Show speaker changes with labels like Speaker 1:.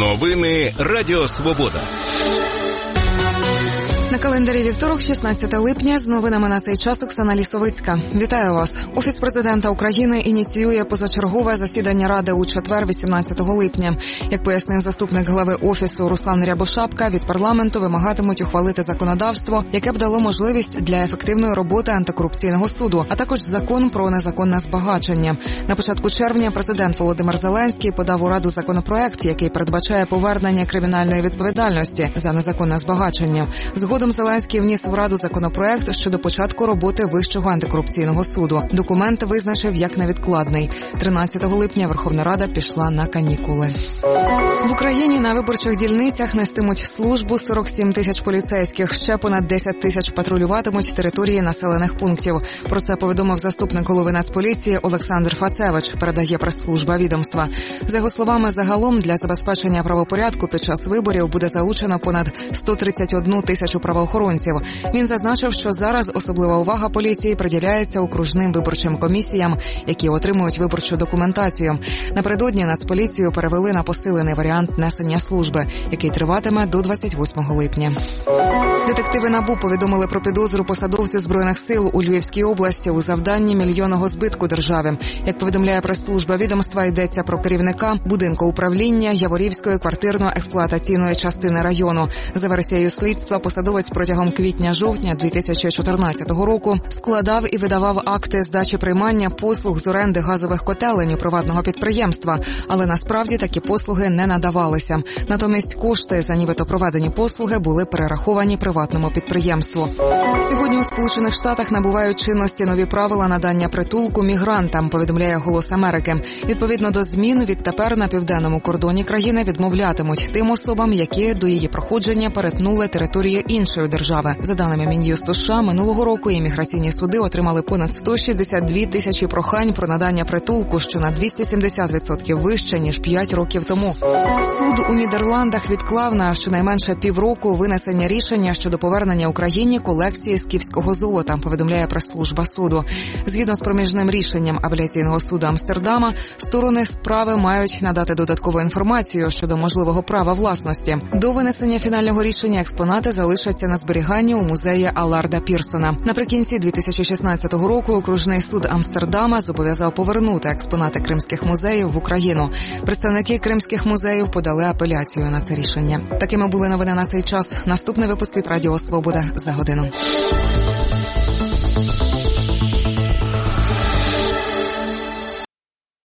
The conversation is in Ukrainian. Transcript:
Speaker 1: Новини Радіо Свобода.
Speaker 2: На календарі вівторок, 16 липня, з новинами на цей час Оксана Лісовицька. Вітаю вас. Офіс президента України ініціює позачергове засідання Ради у четвер, 18 липня. Як пояснив заступник глави Офісу Руслан Рябошапка, від парламенту вимагатимуть ухвалити законодавство, яке б дало можливість для ефективної роботи антикорупційного суду, а також закон про незаконне збагачення. На початку червня президент Володимир Зеленський подав у Раду законопроект, який передбачає повернення кримінальної відповідальності за незаконне збагачення. Згодом Зеленський вніс у Раду законопроект щодо початку роботи Вищого антикорупційного суду. Документ визначив як невідкладний. 13 липня Верховна Рада пішла на канікули. В Україні на виборчих дільницях нестимуть службу 47 тисяч поліцейських. Ще понад 10 тисяч патрулюватимуть території населених пунктів. Про це повідомив заступник голови Нацполіції Олександр Фацевич, передає прес-служба відомства. За його словами, загалом для забезпечення правопорядку під час виборів буде залучено понад 131 тисячу правоохоронців. Він зазначив, що зараз особлива увага поліції приділяється окружним виборчим комісіям, які отримують виборчу документацію. Напередодні Нацполіцію перевели на посилений варіант несення служби, який триватиме до 28 липня. Детективи НАБУ повідомили про підозру посадовцю Збройних сил у Львівській області у завданні мільйонного збитку державі. Як повідомляє прес-служба відомства, йдеться про керівника будинку управління Яворівської квартирно-експлуатаційної частини району. За версією слідства, посадовець протягом квітня-жовтня 2014 року складав і видавав акти здачі приймання послуг з оренди газових котелень у приватного підприємства, але насправді такі послуги не надавалися. Натомість кошти за нібито проведені послуги були перераховані приватному підприємству. Сьогодні у Сполучених Штатах набувають чинності нові правила надання притулку мігрантам, повідомляє «Голос Америки». Відповідно до змін, відтепер на південному кордоні країни відмовлятимуть тим особам, які до її проходження перетнули територію іншої держави. За даними Мін'юсту США, минулого року імміграційні суди отримали понад 162 тисячі прохань про надання притулку, що на 270% вище, ніж 5 років тому. Суд у Нідерландах відклав на щонайменше півроку винесення рішення щодо повернення Україні колекції скіфського золота, повідомляє прес-служба суду. Згідно з проміжним рішенням апеляційного суду Амстердама, сторони справи мають надати додаткову інформацію щодо можливого права власності. До винесення фінального рішення експонати залишаться на зберіганні у музеї Алларда Пірсона. Наприкінці 2016 року окружний суд Амстердама зобов'язав повернути експонати кримських музеїв в Україну. Представники кримських музеїв подали апеляцію на це рішення. Такими були новини на цей час. Наступний випуск від Радіо Свобода за годину.